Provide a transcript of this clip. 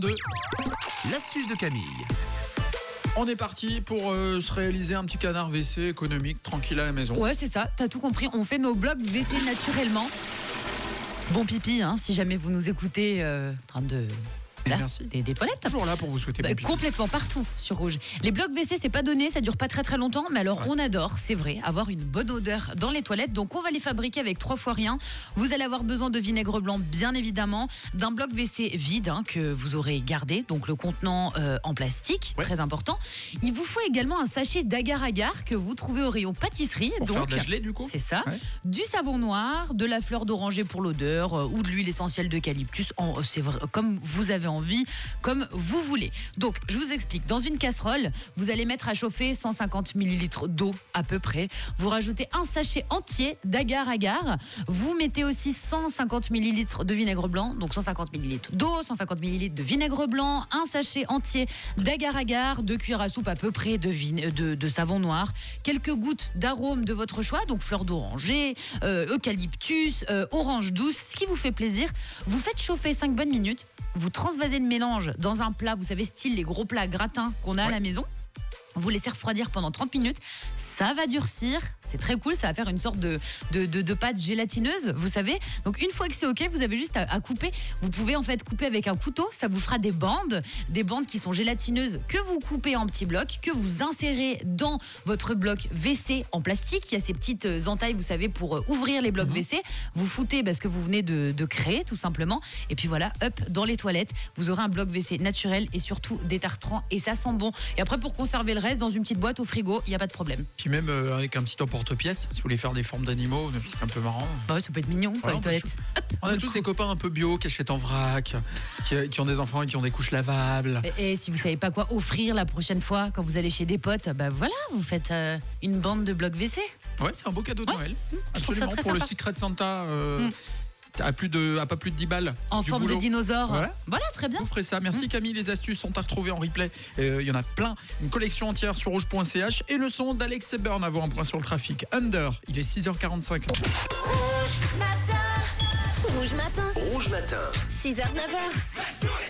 6h22, l'astuce de Camille. On est parti pour se réaliser un petit canard WC économique, tranquille à la maison. Ouais, c'est ça, t'as tout compris. On fait nos blocs WC naturellement. Bon pipi, si jamais vous nous écoutez en train de... Là, merci. Des toilettes. Toujours là pour vous souhaiter bon pipi. Complètement, partout sur Rouge. Les blocs WC, c'est pas donné, ça dure pas très longtemps, mais alors on adore, c'est vrai, avoir une bonne odeur dans les toilettes. Donc on va les fabriquer avec 3 fois rien. Vous allez avoir besoin de vinaigre blanc, bien évidemment, d'un bloc WC vide que vous aurez gardé, donc le contenant en plastique, très important. Il vous faut également un sachet d'agar-agar que vous trouvez au rayon pâtisserie. Pour faire de la gelée, du coup. C'est ça. Ouais. Du savon noir, de la fleur d'oranger pour l'odeur ou de l'huile essentielle d'eucalyptus. C'est vrai, comme vous avez envie, comme vous voulez. Donc, je vous explique. Dans une casserole, vous allez mettre à chauffer 150 ml d'eau à peu près. Vous rajoutez un sachet entier d'agar-agar. Vous mettez aussi 150 ml de vinaigre blanc. Donc, 150 ml d'eau, 150 ml de vinaigre blanc, un sachet entier d'agar-agar, 2 cuillères à soupe à peu près de savon noir, quelques gouttes d'arôme de votre choix, donc fleur d'oranger, eucalyptus, orange douce, ce qui vous fait plaisir. Vous faites chauffer 5 bonnes minutes. Vous transvasez le mélange dans un plat, vous savez, style les gros plats gratins qu'on a à la maison. Vous laissez refroidir pendant 30 minutes. Ça va durcir. C'est très cool. Ça va faire une sorte de pâte gélatineuse, vous savez. Donc, une fois que c'est OK, vous avez juste à couper. Vous pouvez en fait couper avec un couteau. Ça vous fera des bandes qui sont gélatineuses que vous coupez en petits blocs, que vous insérez dans votre bloc WC en plastique. Il y a ces petites entailles, vous savez, pour ouvrir les blocs WC. Vous foutez ce que vous venez de créer, tout simplement. Et puis voilà, hop, dans les toilettes, vous aurez un bloc WC naturel et surtout détartrant. Et ça sent bon. Et après, pour conserver le reste dans une petite boîte au frigo, il n'y a pas de problème. Puis même avec un petit emporte-pièce, si vous voulez faire des formes d'animaux, un peu marrant. Bah ouais, ça peut être mignon pour les toilettes. On a tous des copains un peu bio qui achètent en vrac, qui ont des enfants et qui ont des couches lavables. Et si vous savez pas quoi offrir la prochaine fois quand vous allez chez des potes, bah voilà, vous faites une bande de blocs WC. Ouais, c'est un beau cadeau de Noël. Je trouve ça très pour sympa. Le Secret Santa. À pas plus de 10 balles. En forme boulot. de dinosaure. Voilà, très bien. Vous ferez ça. Merci Camille. Les astuces sont à retrouver en replay. Il y en a plein. Une collection entière sur rouge.ch. Et le son d'Alex Seburn avant un point sur le trafic. Under. Il est 6h45. Rouge matin. Rouge matin. 6h, 9h.